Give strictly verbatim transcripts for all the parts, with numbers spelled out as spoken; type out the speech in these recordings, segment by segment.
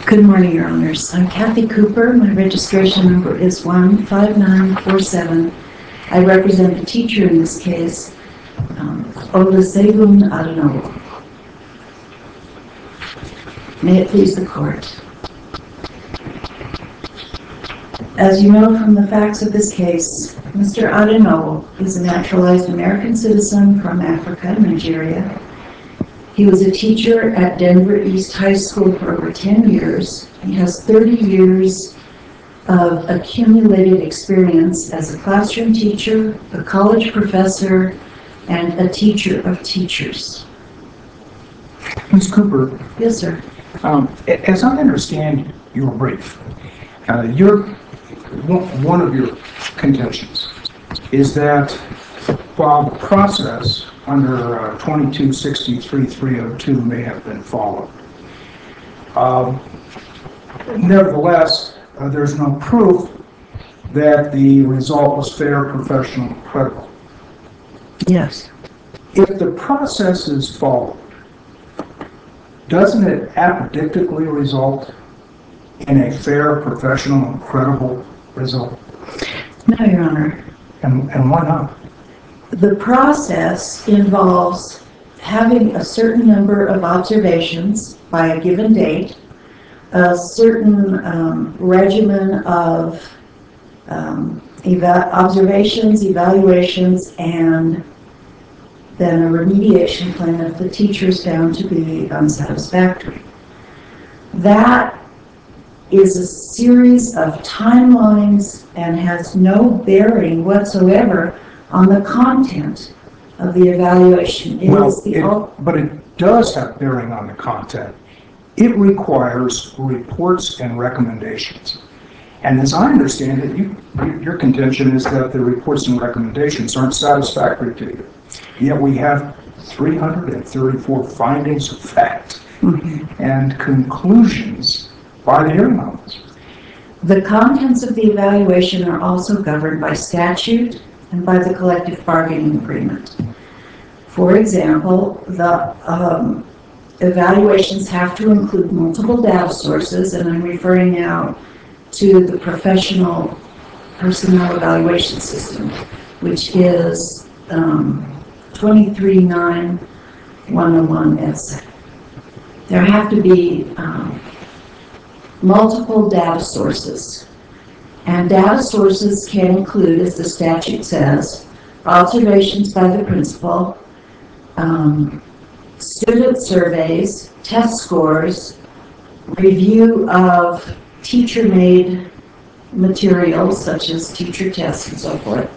Good morning, Your Honors. I'm Kathy Cooper. My registration number is one five nine four seven. I represent the teacher in this case, um, Olusegun Adenowo. May it please the Court. As you know from the facts of this case, Mister Adenowo is a naturalized American citizen from Africa, Nigeria. He was a teacher at Denver East High School for over ten years. He has thirty years of accumulated experience as a classroom teacher, a college professor, and a teacher of teachers. Miz Cooper. Yes, sir. Um, as I understand your brief, uh, your, one of your contentions is that while the process under uh, twenty-two sixty-three three oh two may have been followed, um, nevertheless, uh, there's no proof that the result was fair, professional, and credible. Yes. If the process is followed, doesn't it apodictically result in a fair, professional, and credible result? No, Your Honor. And, and why not? The process involves having a certain number of observations by a given date, a certain um, regimen of um, eva- observations, evaluations, and then a remediation plan if the teacher is found to be unsatisfactory. That is a series of timelines and has no bearing whatsoever on the content of the evaluation. It well, is the it, but it does have bearing on the content. It requires reports and recommendations. And as I understand it, you, your contention is that the reports and recommendations aren't satisfactory to you. Yet we have three hundred thirty-four findings of fact mm-hmm. and conclusions by the hearing officer. The contents of the evaluation are also governed by statute and by the collective bargaining agreement. For example, the um, evaluations have to include multiple data sources, and I'm referring now to the professional personnel evaluation system, which is um, twenty-three nine one oh one S. There have to be um, multiple data sources. And data sources can include, as the statute says, observations by the principal, um, student surveys, test scores, review of teacher-made materials such as teacher tests and so forth.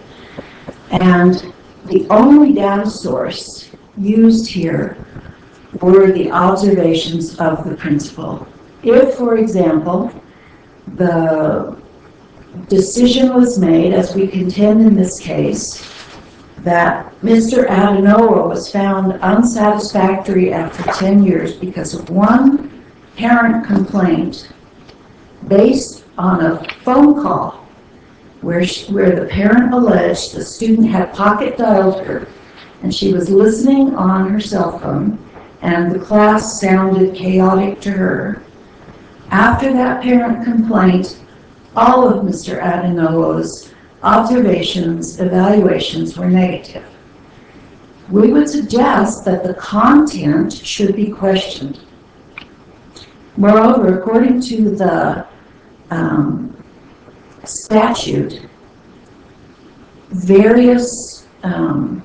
And the only data source used here were the observations of the principal. If, for example, the decision was made, as we contend in this case, that Mister Adenowo was found unsatisfactory after ten years because of one parent complaint based on a phone call where, she, where the parent alleged the student had pocket dialed her and she was listening on her cell phone and the class sounded chaotic to her. After that parent complaint, all of Mister Adenowo's observations, evaluations were negative. We would suggest that the content should be questioned. Moreover, according to the um, statute, various um,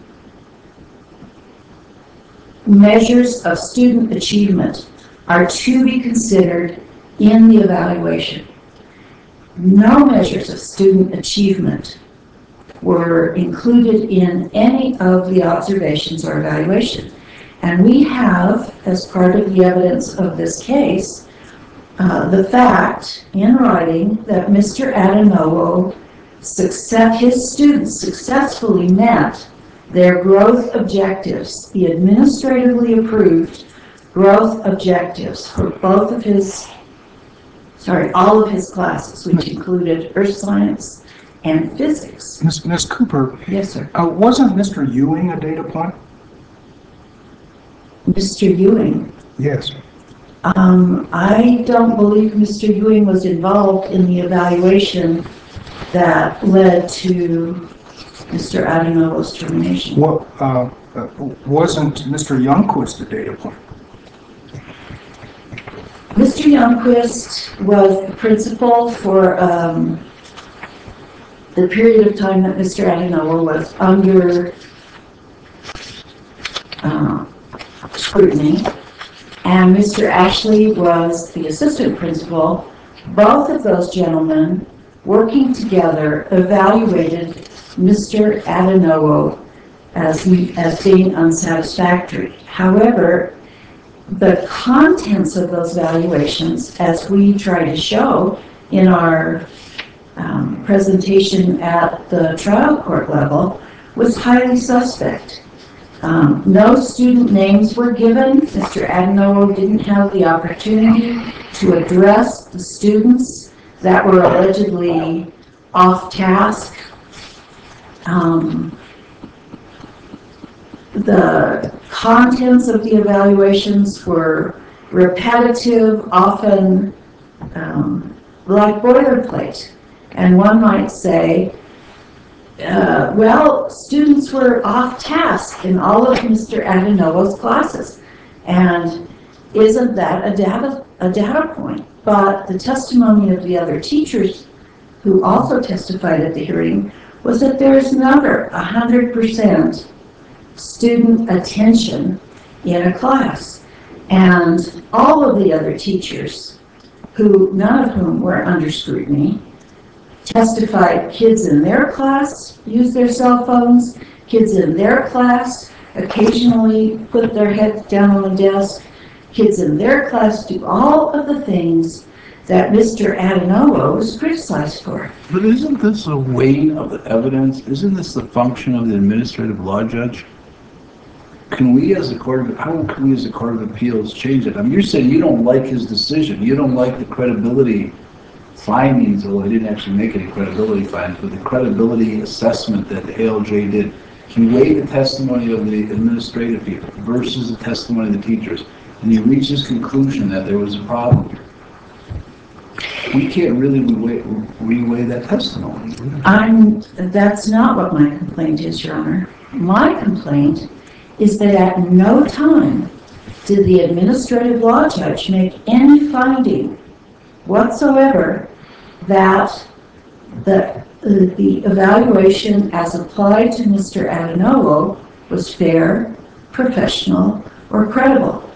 measures of student achievement are to be considered in the evaluation. No measures of student achievement were included in any of the observations or evaluation. And we have, as part of the evidence of this case, uh, the fact in writing that Mister Adenowo, success, his students successfully met their growth objectives, the administratively approved growth objectives for both of his Sorry, all of his classes, which included earth science and physics. Miz Miz Cooper. Yes, sir. Uh, wasn't Mister Ewing a data point? Mister Ewing? Yes. Um, I don't believe Mister Ewing was involved in the evaluation that led to Mister Adenovo's termination. What, uh, uh, wasn't Mister Youngquist a data point? Mister Youngquist was the principal for um, the period of time that Mister Adenovo was under uh, scrutiny, and Mister Ashley was the assistant principal. Both of those gentlemen, working together, evaluated Mister Adenovo as, as being unsatisfactory. However, the contents of those valuations, as we try to show in our um, presentation at the trial court level, was highly suspect. Um, no student names were given. Mister Adenovo didn't have the opportunity to address the students that were allegedly off task. Um, the contents of the evaluations were repetitive, often um, like boilerplate. And one might say, Uh, well, students were off task in all of Mister Adenovo's classes. And isn't that a data, a data point? But the testimony of the other teachers who also testified at the hearing was that there's never one hundred percent student attention in a class. And all of the other teachers, who none of whom were under scrutiny, testified kids in their class use their cell phones, kids in their class occasionally put their heads down on the desk, kids in their class do all of the things that Mister Adenovo was criticized for. But isn't this a weighing of the evidence? Isn't this the function of the administrative law judge? Can we as a court of, how can we as a court of appeals change it? I mean, you're saying you don't like his decision. You don't like the credibility findings, although he didn't actually make any credibility findings, but the credibility assessment that the A L J did. He weighed the testimony of the administrative people versus the testimony of the teachers, and he reached his conclusion that there was a problem. We can't really reweigh, reweigh that testimony. I'm, that's not what my complaint is, Your Honor. My complaint is that at no time did the administrative law judge make any finding whatsoever that the, the evaluation as applied to Mister Adenovo was fair, professional, or credible.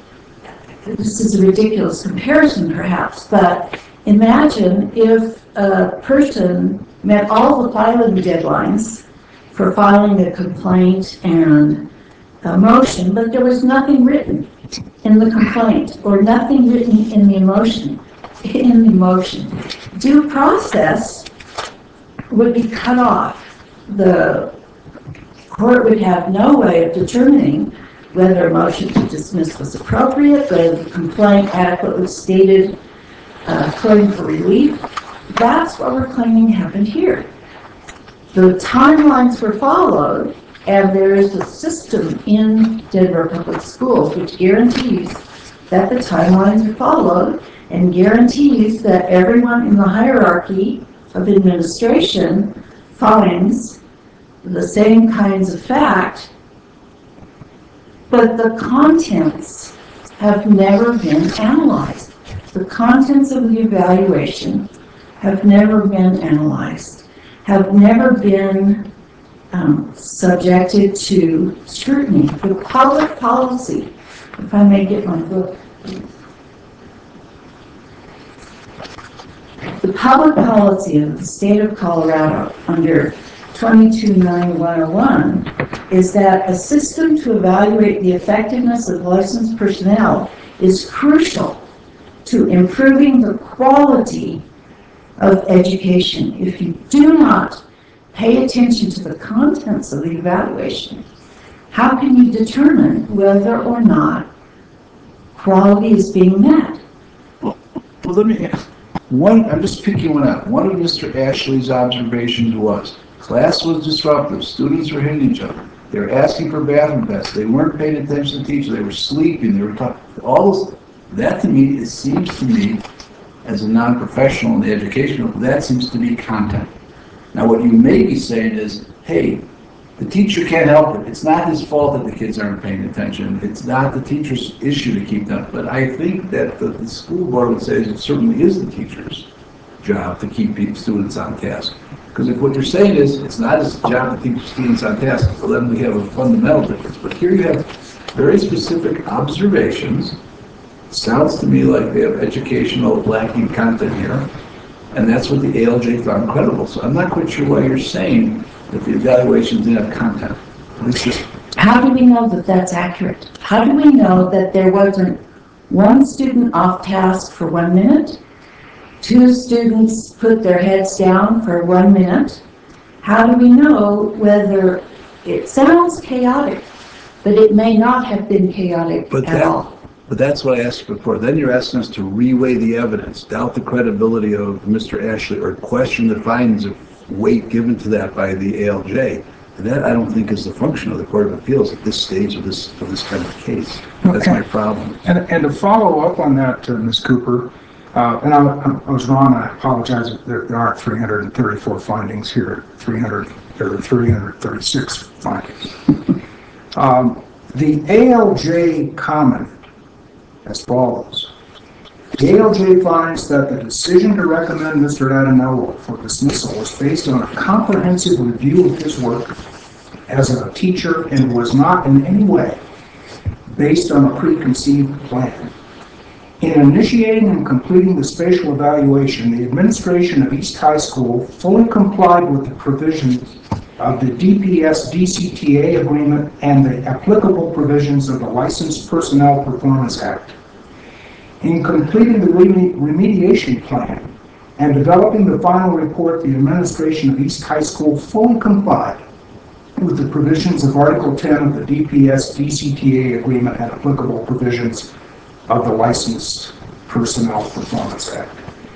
This is a ridiculous comparison, perhaps, but imagine if a person met all the filing deadlines for filing a complaint and a motion, but there was nothing written in the complaint or nothing written in the emotion. In the motion, due process would be cut off. The court would have no way of determining whether a motion to dismiss was appropriate, whether the complaint adequately stated a claim for relief. That's what we're claiming happened here. The timelines were followed, and there is a system in Denver Public Schools which guarantees that the timelines are followed and guarantees that everyone in the hierarchy of administration finds the same kinds of fact, but the contents have never been analyzed. The contents of the evaluation have never been analyzed, have never been um, subjected to scrutiny. The public policy, if I may get my book, the public policy of the state of Colorado under twenty-two nine one oh one is that a system to evaluate the effectiveness of licensed personnel is crucial to improving the quality of education. If you do not pay attention to the contents of the evaluation, how can you determine whether or not quality is being met? Well, well let me ask. One, I'm just picking one out. One of Mister Ashley's observations was class was disruptive. Students were hitting each other. They were asking for bathroom passes. They weren't paying attention to the teacher. They were sleeping. They were talking. All those, That to me, it seems to me, as a non-professional in the educational, that seems to be content. Now, what you may be saying is, hey, the teacher can't help it. It's not his fault that the kids aren't paying attention. It's not the teacher's issue to keep them. But I think that the, the school board would say it certainly is the teacher's job to keep students on task. Because if what you're saying is it's not his job to keep students on task, well, then we have a fundamental difference. But here you have very specific observations. Sounds to me like they have educational lacking content here. And that's what the A L J found credible. So I'm not quite sure why you're saying that the evaluations didn't have content. At least just How do we know that that's accurate? How do we know that there wasn't one student off task for one minute? Two students put their heads down for one minute? How do we know whether it sounds chaotic, but it may not have been chaotic But at that, all? but that's what I asked before. Then you're asking us to reweigh the evidence, doubt the credibility of Mister Ashley, or question the findings of weight given to that by the A L J. And that I don't think is the function of the Court of Appeals at this stage of this of this kind of case. That's Okay. my problem. And, and to follow up on that, uh, Miz Cooper, uh, and I, I was wrong, I apologize, there, there aren't three hundred thirty-four findings here, three hundred, there are three hundred thirty-six findings. Um, the A L J comment as follows. The A L J finds that the decision to recommend Mister Adinello for dismissal was based on a comprehensive review of his work as a teacher and was not in any way based on a preconceived plan. In initiating and completing the spatial evaluation, the administration of East High School fully complied with the provisions of the D P S D C T A agreement and the applicable provisions of the Licensed Personnel Performance Act. In completing the remediation plan and developing the final report, the administration of East High School fully complied with the provisions of Article ten of the D P S D C T A agreement and applicable provisions of the Licensed Personnel Performance Act.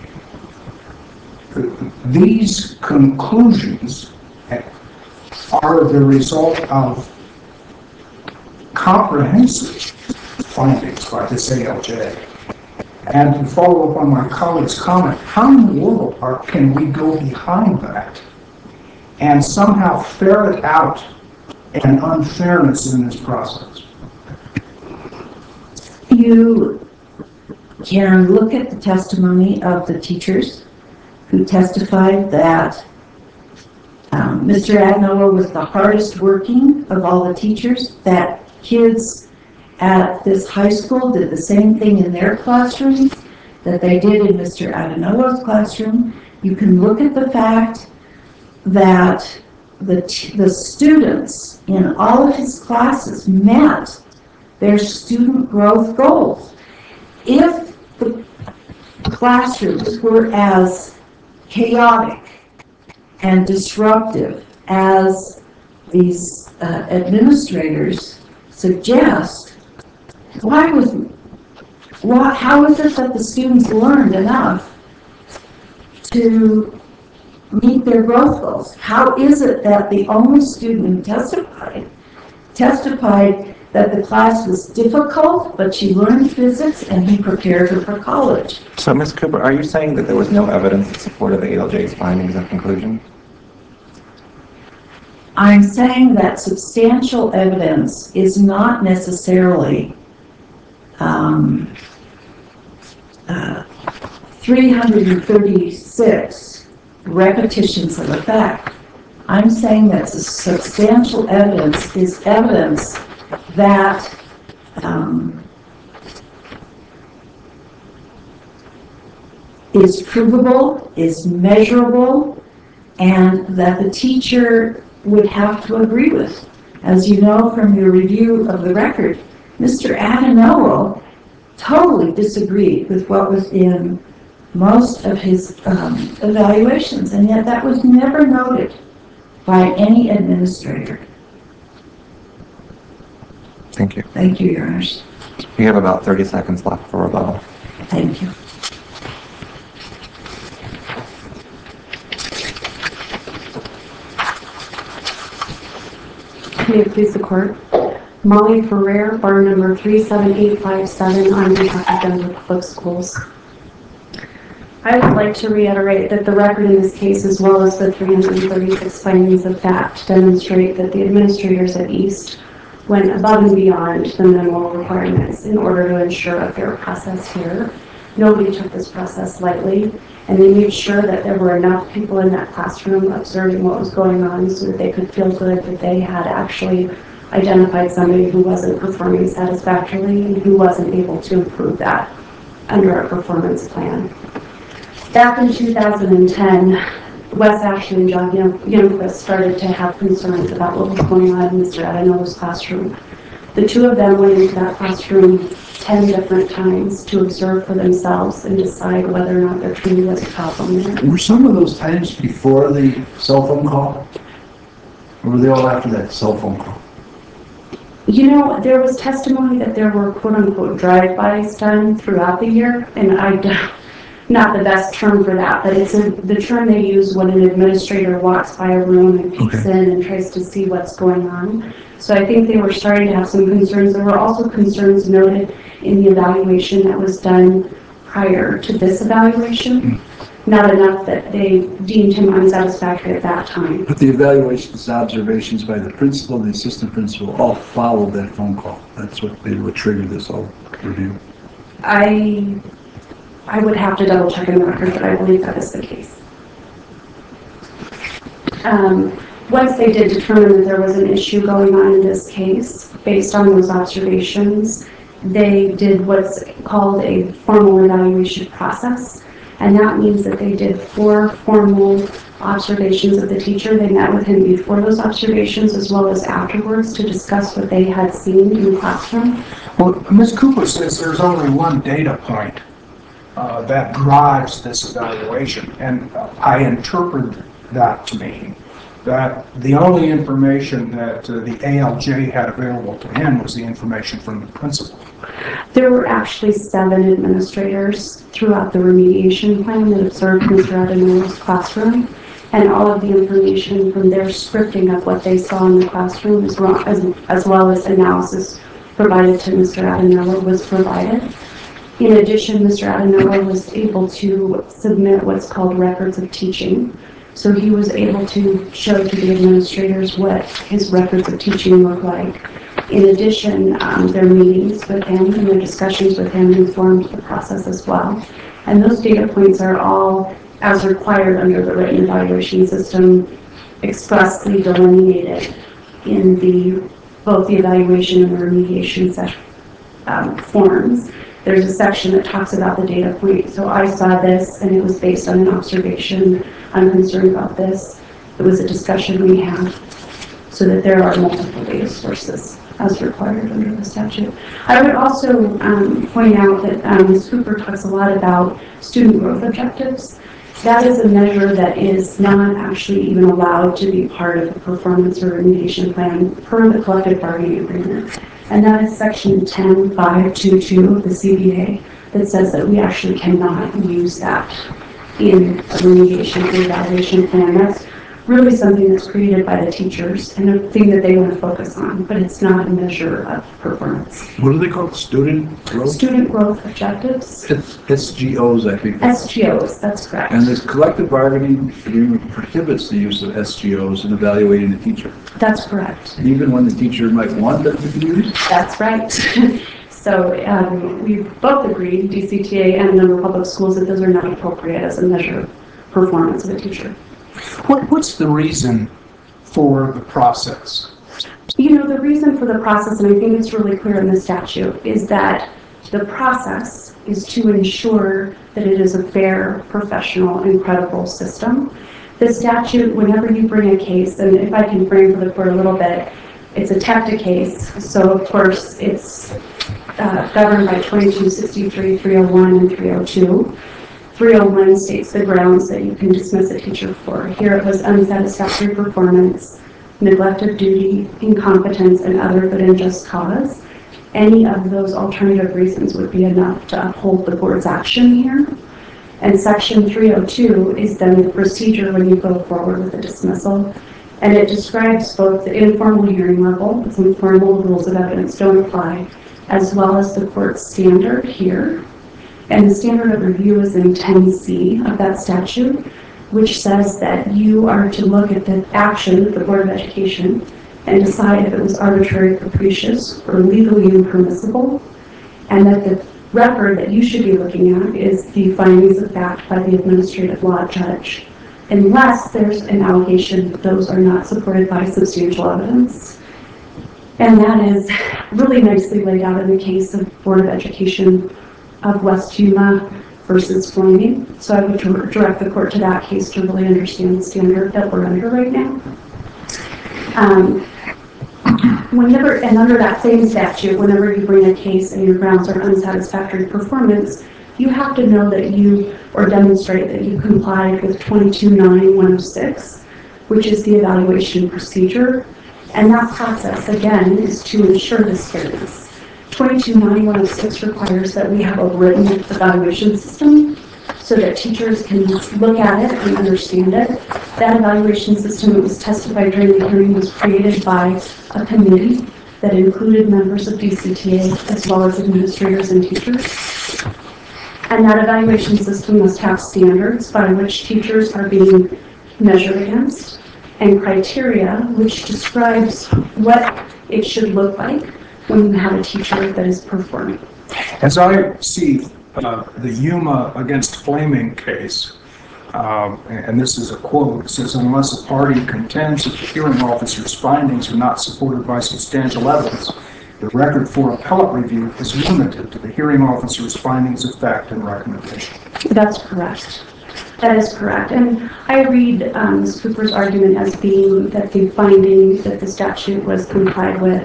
These conclusions are the result of comprehensive findings by this A L J. And to follow up on my colleague's comment, how in the world are, can we go behind that and somehow ferret out an unfairness in this process? You can look at the testimony of the teachers who testified that um, Mister Adinello was the hardest working of all the teachers, that kids at this high school did the same thing in their classrooms that they did in Mister Adinello's classroom. You can look at the fact that the, t- the students in all of his classes met their student growth goals. If the classrooms were as chaotic and disruptive as these uh, administrators suggest, why was, why, how is it that the students learned enough to meet their growth goals? How is it that the only student who testified testified that the class was difficult, but she learned physics and he prepared her for college? So, Miz Cooper, are you saying that there was no evidence in support of the A L J's findings and conclusions? I'm saying that substantial evidence is not necessarily um, uh, three hundred thirty-six repetitions of a fact. I'm saying that substantial evidence is evidence that um, is provable, is measurable, and that the teacher would have to agree with. As you know from your review of the record, Mister Adinello totally disagreed with what was in most of his um, evaluations, and yet that was never noted by any administrator. Thank you. Thank you, Your Honors. We have about thirty seconds left for rebuttal. Thank you. May it please the court. Molly Ferrer, bar number three seven eight five seven, on behalf of Denver Public Schools. I would like to reiterate that the record in this case, as well as the three hundred thirty-six findings of fact, demonstrate that the administrators at East went above and beyond the minimal requirements in order to ensure a fair process here. Nobody took this process lightly, and they made sure that there were enough people in that classroom observing what was going on so that they could feel good that they had actually identified somebody who wasn't performing satisfactorily and who wasn't able to improve that under a performance plan. Back in two thousand ten, Wes Ashley and John Youngquist started to have concerns about what was going on in Mister Adenolo's classroom. The two of them went into that classroom ten different times to observe for themselves and decide whether or not there truly was a problem there. Were some of those times before the cell phone call? Or were they all after that cell phone call? You know, there was testimony that there were quote-unquote drive-bys done throughout the year, and I, not the best term for that, but it's a, the term they use when an administrator walks by a room and peeks Okay. in and tries to see what's going on. So I think they were starting to have some concerns. There were also concerns noted in the evaluation that was done prior to this evaluation. Not enough that they deemed him unsatisfactory at that time. But the evaluations, observations by the principal and the assistant principal all followed that phone call. That's what they what triggered this whole review. I I would have to double check in the record, but I believe that is the case. Um, once they did determine that there was an issue going on in this case, based on those observations, they did what's called a formal evaluation process. And that means that they did four formal observations of the teacher. They met with him before those observations as well as afterwards to discuss what they had seen in the classroom. Well, Miz Cooper says there's only one data point uh, that drives this evaluation, and uh, I interpret that to mean that the only information that uh, the A L J had available to him was the information from the principal. There were actually seven administrators throughout the remediation plan that observed Mister Adenolo's classroom, and all of the information from their scripting of what they saw in the classroom as well as, as, well as analysis provided to Mister Adenolo was provided. In addition, Mister Adenolo was able to submit what's called records of teaching. So he was able to show to the administrators what his records of teaching look like. In addition, um, their meetings with him and their discussions with him informed the process as well. And those data points are all, as required under the written evaluation system, expressly delineated in the both the evaluation and the remediation set, um, forms. There's a section that talks about the data point. So I saw this, and it was based on an observation. I'm concerned about this. It was a discussion we had, so that there are multiple data sources as required under the statute. I would also um, point out that um, Miz Cooper talks a lot about student growth objectives. That is a measure that is not actually even allowed to be part of the performance or remediation plan per the collective bargaining agreement. And that is section ten point five twenty-two of the C B A that says that we actually cannot use that in a remediation or evaluation plan. That's really something that's created by the teachers and a thing that they want to focus on, but it's not a measure of performance. What are they called? Student growth? Student growth objectives. It's S G Os, I think. S G Os, that's correct. And this collective bargaining agreement prohibits the use of S G Os in evaluating the teacher, That's correct. even when the teacher might want them to be used? That's right. So um, we both agreed, D C T A and Denver Public Schools, that those are not appropriate as a measure of performance of a teacher. What, what's the reason for the process? You know, the reason for the process, and I think it's really clear in the statute, is that the process is to ensure that it is a fair, professional, and credible system. The statute, whenever you bring a case, and if I can frame for the court a little bit, it's a TECTA case, so of course it's uh, governed by twenty-two sixty-three, three oh one, and three oh two. three oh one states the grounds that you can dismiss a teacher for. Here it was unsatisfactory performance, neglect of duty, incompetence, and other but unjust cause. Any of those alternative reasons would be enough to uphold the board's action here. And section three oh two is then the procedure when you go forward with a dismissal. And it describes both the informal hearing level, some formal rules of evidence don't apply, as well as the court's standard here. And the standard of review is in ten C of that statute, which says that you are to look at the action of the Board of Education and decide if it was arbitrary, capricious, or legally impermissible, and that the record that you should be looking at is the findings of fact by the administrative law judge, unless there's an allegation that those are not supported by substantial evidence. And that is really nicely laid out in the case of Board of Education of West Yuma versus Flaming. So I would direct the court to that case to really understand the standard that we're under right now. Um, Whenever, and under that same statute, whenever you bring a case and your grounds are unsatisfactory performance, you have to know that you, or demonstrate that you complied with twenty-two nine one oh six, which is the evaluation procedure. And that process, again, is to ensure this fairness. twenty-two nine one oh six requires that we have a written evaluation system so that teachers can look at it and understand it. That evaluation system that was testified during the hearing was created by a committee that included members of D C T A as well as administrators and teachers. And that evaluation system must have standards by which teachers are being measured against and criteria which describes what it should look like when you have a teacher that is performing. As I see uh, the Yuma against Flaming case, um, and this is a quote, it says, unless a party contends that the hearing officer's findings are not supported by substantial evidence, the record for appellate review is limited to the hearing officer's findings of fact and recommendation. That's correct. That is correct. And I read um, Miz Cooper's argument as being that the finding that the statute was complied with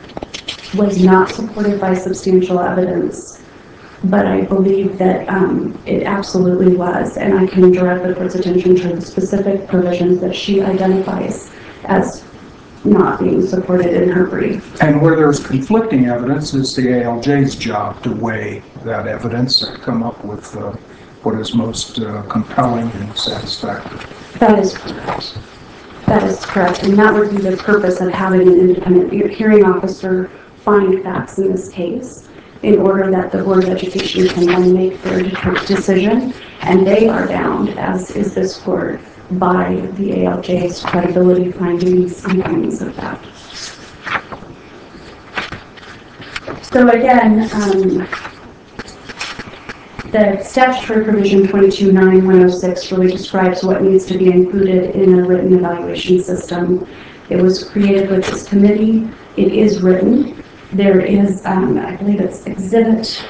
was not supported by substantial evidence. But I believe that um, it absolutely was, and I can direct the court's attention to the specific provisions that she identifies as not being supported in her brief. And where there's conflicting evidence, it's the A L J's job to weigh that evidence and come up with uh, what is most uh, compelling and satisfactory. That is correct. That is correct, and that would be the purpose of having an independent hearing officer find facts in this case, in order that the Board of Education can then make their decision, and they are bound, as is this court, by the A L J's credibility findings and findings of fact. So again, um, the statutory provision twenty-two nine one oh six really describes what needs to be included in a written evaluation system. It was created with this committee. It is written. There is, um, I believe it's Exhibit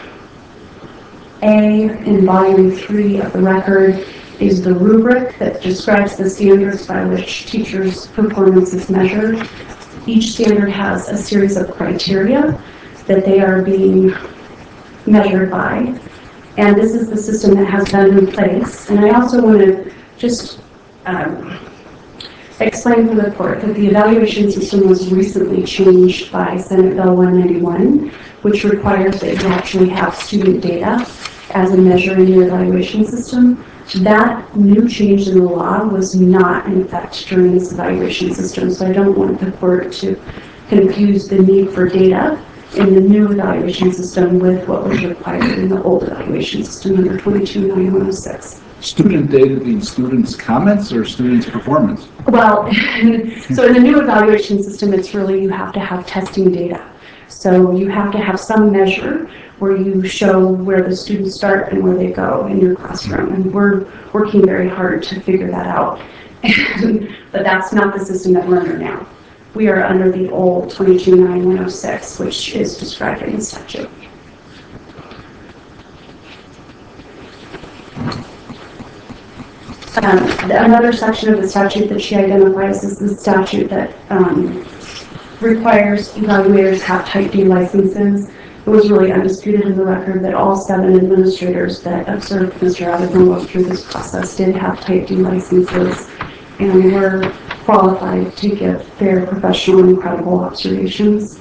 A in Volume three of the record is the rubric that describes the standards by which teachers' performance is measured. Each standard has a series of criteria that they are being measured by. And this is the system that has been in place. And I also want to just um, explain for the court that the evaluation system was recently changed by Senate Bill one ninety-one, which requires that you actually have student data as a measure in your evaluation system. That new change in the law was not in effect during this evaluation system, so I don't want the court to confuse the need for data in the new evaluation system with what was required in the old evaluation system under twenty-two nine one oh six. Student data being students' comments or students' performance? Well, so in the new evaluation system, it's really you have to have testing data. So you have to have some measure where you show where the students start and where they go in your classroom. And we're working very hard to figure that out. But that's not the system that we're under now. We are under the old twenty-two nine one oh six, which is described in the statute. Um, another section of the statute that she identifies is the statute that um, requires evaluators to have Type D licenses. It was really undisputed in the record that all seven administrators that observed Mister Adebayo through this process did have Type D licenses and were qualified to give fair, professional, and credible observations.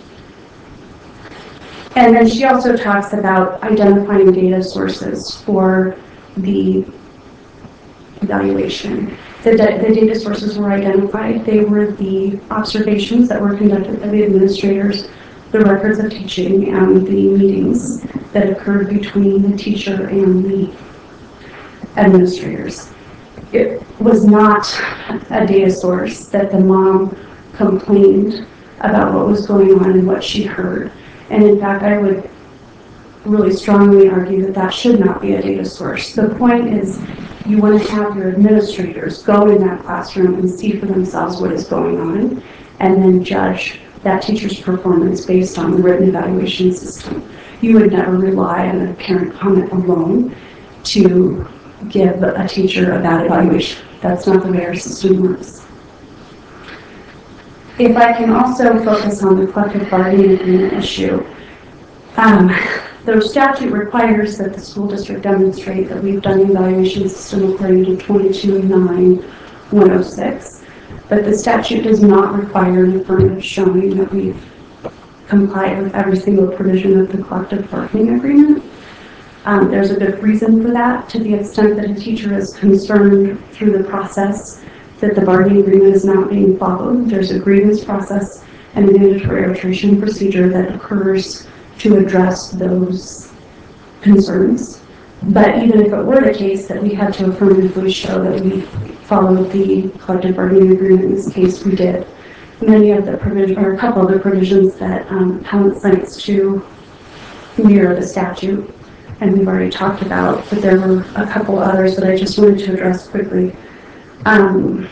And then she also talks about identifying data sources for the evaluation. The, da- the data sources were identified. They were the observations that were conducted by the administrators, the records of teaching, and the meetings that occurred between the teacher and the administrators. It was not a data source that the mom complained about what was going on and what she heard. And in fact, I would really strongly argue that that should not be a data source. The point is you want to have your administrators go in that classroom and see for themselves what is going on and then judge that teacher's performance based on the written evaluation system. You would never rely on a parent comment alone to give a teacher a bad evaluation. That's not the way our system works. If I can also focus on the collective bargaining agreement issue, um, the statute requires that the school district demonstrate that we've done the evaluation system according to twenty-two nine one oh six, but the statute does not require an affirmative showing that we've complied with every single provision of the collective bargaining agreement. Um, there's a good reason for that. To the extent that a teacher is concerned through the process that the bargaining agreement is not being followed, there's a grievance process and a mandatory arbitration procedure that occurs to address those concerns. But even if it were the case that we had to affirmatively show that we followed the collective bargaining agreement, in this case we did. Many of the provisions, or a couple of the provisions that um, appellant cites to mirror the statute, and we've already talked about, but there were a couple others that I just wanted to address quickly. Um,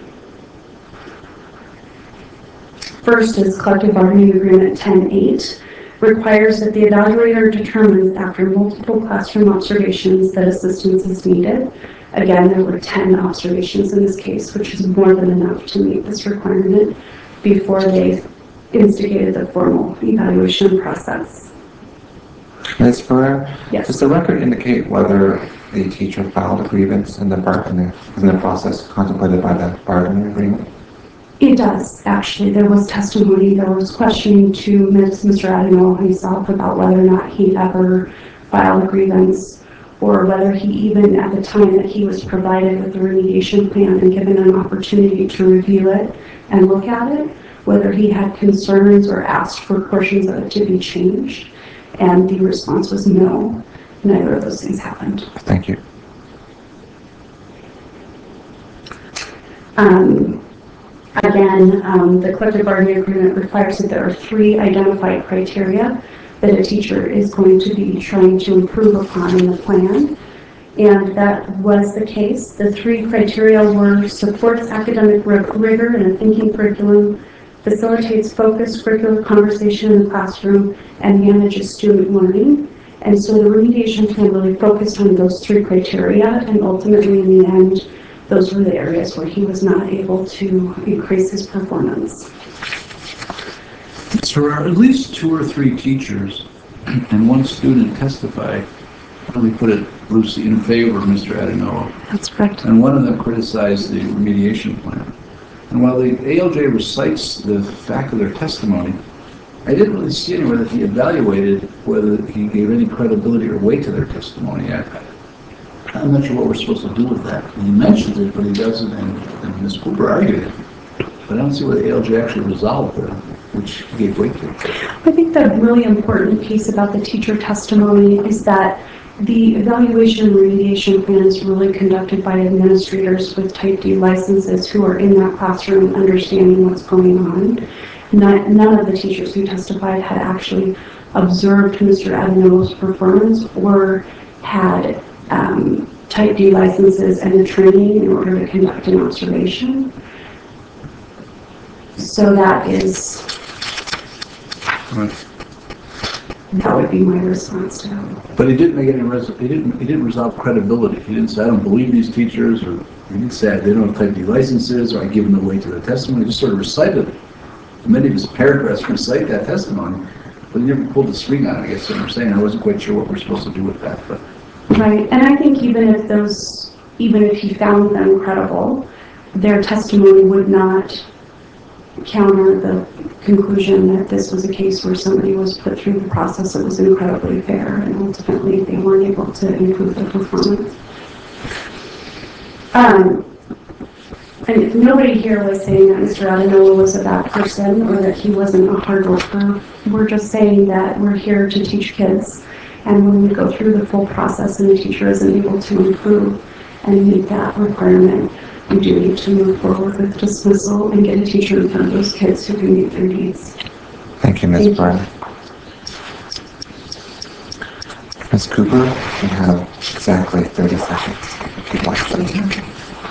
first is collective bargaining agreement ten eight. Requires that the evaluator determines after multiple classroom observations that assistance is needed. Again, there were ten observations in this case, which is more than enough to meet this requirement before they instigated the formal evaluation process. Miz Ferrer, Yes. does the record indicate whether the teacher filed a grievance in the, bar- in the, in the process contemplated by the bargaining agreement? It does, actually. There was testimony, there was questioning to Mister Adino himself about whether or not he ever filed a grievance, or whether he even, at the time that he was provided with the remediation plan and given an opportunity to review it and look at it, whether he had concerns or asked for portions of it to be changed. And the response was no. Neither of those things happened. Thank you. Um, Again, um, the collective bargaining agreement requires that there are three identified criteria that a teacher is going to be trying to improve upon in the plan. And that was the case. The three criteria were supports academic rigor in a thinking curriculum, facilitates focused curricular conversation in the classroom, and manages student learning. And so the remediation plan really focused on those three criteria, and ultimately in the end, those were the areas where he was not able to increase his performance. So there are at least two or three teachers and one student testify, let me put it loosely, in favor of Mister Adino. That's correct. And one of them criticized the remediation plan. And while the A L J recites the fact of their testimony, I didn't really see anywhere that he evaluated whether he gave any credibility or weight to their testimony. I, I'm not sure what we're supposed to do with that. He mentions it, but he doesn't, and, and Miz Cooper argued it. But I don't see where the A L J actually resolved it, which he gave weight to. I think the really important piece about the teacher testimony is that the evaluation and remediation plan is really conducted by administrators with Type D licenses who are in that classroom understanding what's going on. Not, none of the teachers who testified had actually observed Mister Adino's performance or had um, Type D licenses and the training in order to conduct an observation. So that is, Right. that would be my response to that. But he didn't make any res- he didn't he didn't resolve credibility. He didn't say I don't believe these teachers, or he didn't say they don't have Type D licenses, or I give them the weight to the testimony. He just sort of recited many of his paragraphs recite that testimony, but he never pulled the string on it. I guess what I'm saying. I wasn't quite sure what we're supposed to do with that, but. Right, and I think even if those, even if he found them credible, their testimony would not counter the conclusion that this was a case where somebody was put through the process that was incredibly fair, and ultimately they weren't able to improve their performance. Um, And nobody here was saying that Mister Adenola was a bad person or that he wasn't a hard worker. We're just saying that we're here to teach kids. And when we go through the full process and the teacher isn't able to improve and meet that requirement, we do need to move forward with dismissal and get a teacher in front of those kids who can meet their needs. Thank you, Miz Byrne. Miz Cooper, you have exactly thirty seconds if you'd like to.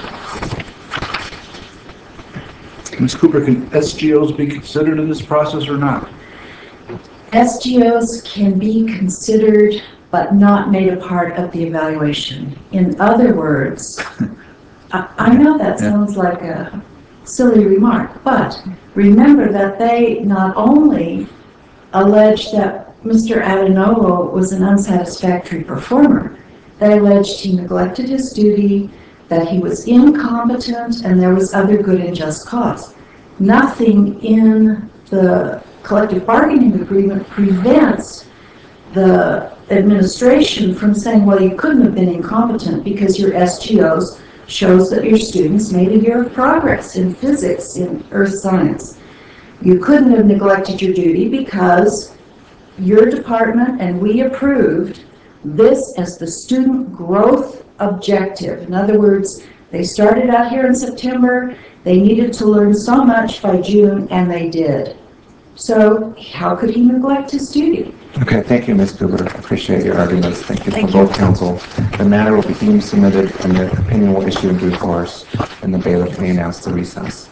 Miz Cooper, can S G Os be considered in this process or not? S G Os can be considered, but not made a part of the evaluation. In other words, I, I know that sounds like a silly remark, but remember that they not only alleged that Mister Adenola was an unsatisfactory performer, they alleged he neglected his duty, that he was incompetent, and there was other good and just cause. Nothing in the collective bargaining agreement prevents the administration from saying, well, you couldn't have been incompetent because your S G Os shows that your students made a year of progress in physics, in earth science. You couldn't have neglected your duty because your department and we approved this as the student growth objective. In other words, they started out here in September, they needed to learn so much by June, and they did. So how could he neglect his duty? Okay, thank you, Miz Cooper. I appreciate your arguments. Thank you Thank for both counsel. The matter will be deemed submitted and the opinion will issue in due course, and the bailiff may announce the recess.